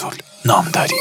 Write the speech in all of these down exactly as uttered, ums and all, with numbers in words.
رسول نامداری.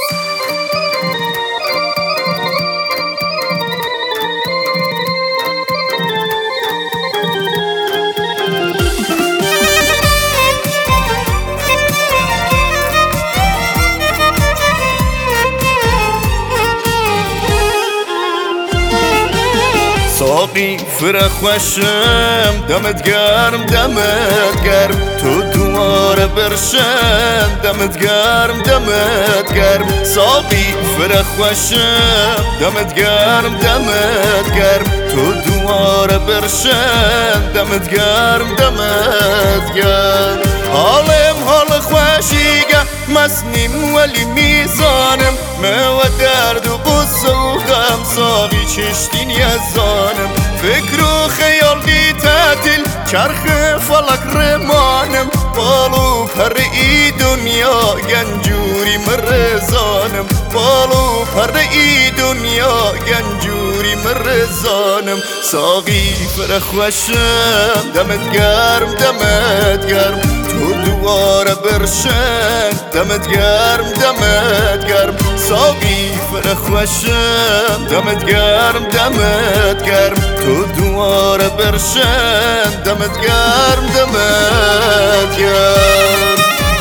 ساقی فرخ خوشم دمت گرم دمت گرم، تو دواره برشم دمت گرم دمت گرم. ساقی فرخ خوشم دمت گرم دمت گرم، تو دواره برشم دمت گرم دمت گرم. حالم حال خوشیگه مسنیم ولی میزانم، ما درد و قصه و غم ساقی چشتین یزانم. فکر و خیال بی تعطیل چرخ فلک رمانم، بالو پر ای دنیا گنجوری مرزانم، بالو پر ای دنیا گنجوری مرزانم. ساقی فرخ خوشم دمت گرم دمت گرم، تو دواره برشن دمت گرم دمت گرم. ساقی فرخ خوشم دمت گرم دمت گرم، تو دواره برشن دمت گرم دمت گرم.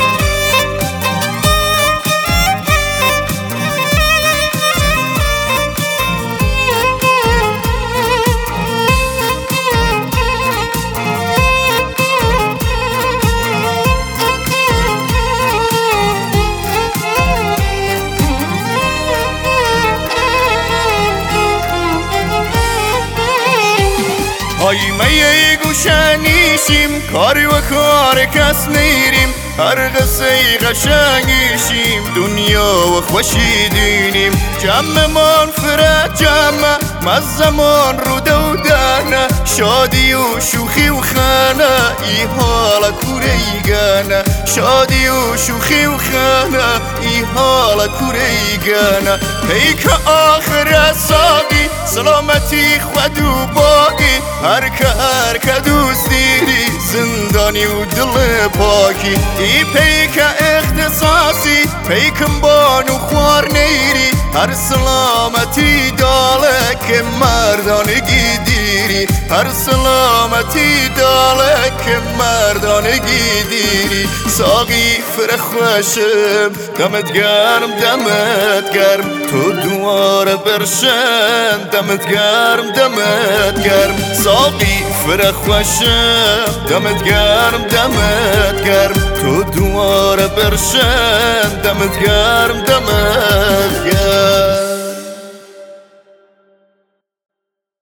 های میه گوشنیشیم کاری و کار کس نیریم، هر قصه قشنگیشیم دنیا و خوشی دینیم. جمعمان فرد جمع مزمان رو دودنه، شادی و شوخی و خانه ای حالا کوریگانه، شادی و شوخی و خانه ای حالا کوریگانه. پیک آخر ساقی سلامتی خود و باقی، هر که هر که دوست دیری زندانی و دل پاکی. ای پیک اختصاصی پیکم بانو خوار نیری، هر سلامتی داله که مردانگی دیری، هر سلامتی داله که مردانگی دیری. ساقی فرخ خوشم دمت گرم دمت گرم، تو دواره برشن دمت گرم دمت گرم. ساقی فرخ خوشم دمت گرم دمت گرم، تو دواره برشن دمت گرم دمت گرم.